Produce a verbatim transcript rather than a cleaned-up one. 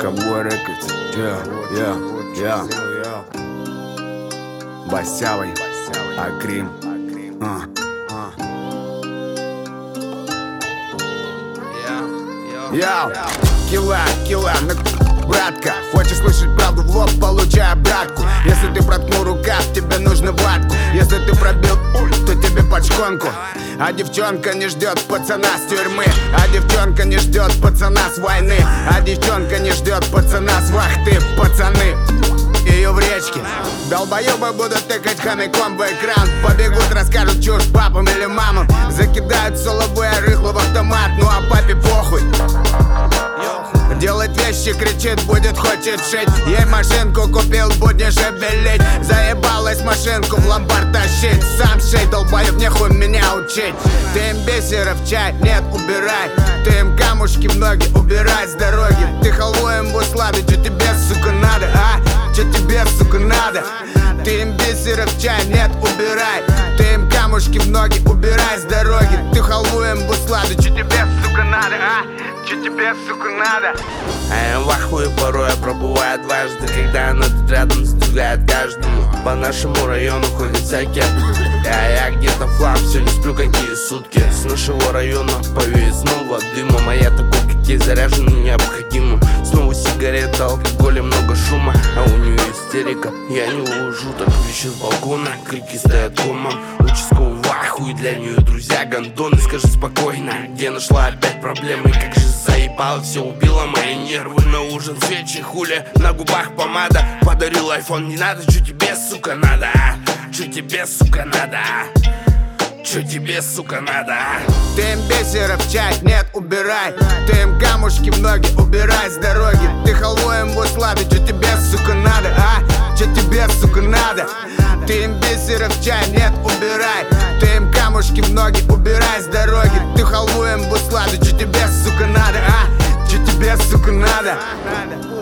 Cowboy Records, yeah, yeah, yeah. Басявый, Акрим, а. Я, кила, кила, братка. Хочешь слышать правду в лоб, получай обратку. Если ты проткнул рукав, тебе нужно ватку. Если ты пробил пульт, то тебе под шконку. А девчонка не ждет пацана с тюрьмы. А девчонка не ждет пацана с войны. А девчонка не ждет пацана с вахты. Пацаны, ее в речке. Долбоебы будут тыкать хомяком в экран. Побегут, расскажут чушь папам или мамам. Закидают соловые рыхло в автомат. Ну а папе похуй. Делать вещи, кричит, будет, хочет шить. Ей машинку купил, будешь обелить. Заебалась машинку в ломбард тащить. Сам шей, долбоеб, нехуй меня учить. Ты им бисеров чай, нет, убирай. Ты им камушки в ноги, убирай с дороги. Ты халву им в усладе, чё тебе, сука, надо, а? Чё тебе, сука, надо? Ты им бисеров чай, нет, убирай. Ты им камушки в ноги, убирай с дороги. Ты халву им в усладе, чё тебе, сука, надо, а? Чё тебе, сука, надо? А я в ахуе порой, я пробываю дважды. Когда она тут рядом, стрелять каждому. По нашему району ходят всякие. А я где-то флаг, все не сплю какие сутки. С нашего района повеет снова дымом. А я такой, какие заряжены, необходимо. Снова сигареты, алкоголь и много шума. А у нее истерика, я не уложу. Так кричит с балкона, крики стоят комом. Участковый в ахуе, для нее друзья гондоны. Скажи спокойно, где нашла опять проблемы? Как же заебала, все убила мои нервы. На ужин свечи, хули, на губах помада. Подарил айфон, не надо, что тебе, сука, надо, а? Что тебе, сука, надо, а? Что тебе, сука, надо, а? Ты им бисеров чай, нет, убирай. Ты им камушки в ноги, убирай с дороги. Ты халву им в усладе, что тебе, сука, надо, а? Что тебе, сука, надо? Ты им бисеров чай, нет, убирай. Ты им камушки в ноги, убирай с дороги. Ты халву им в усладе, что тебе, сука, надо, а? Что тебе, сука, надо?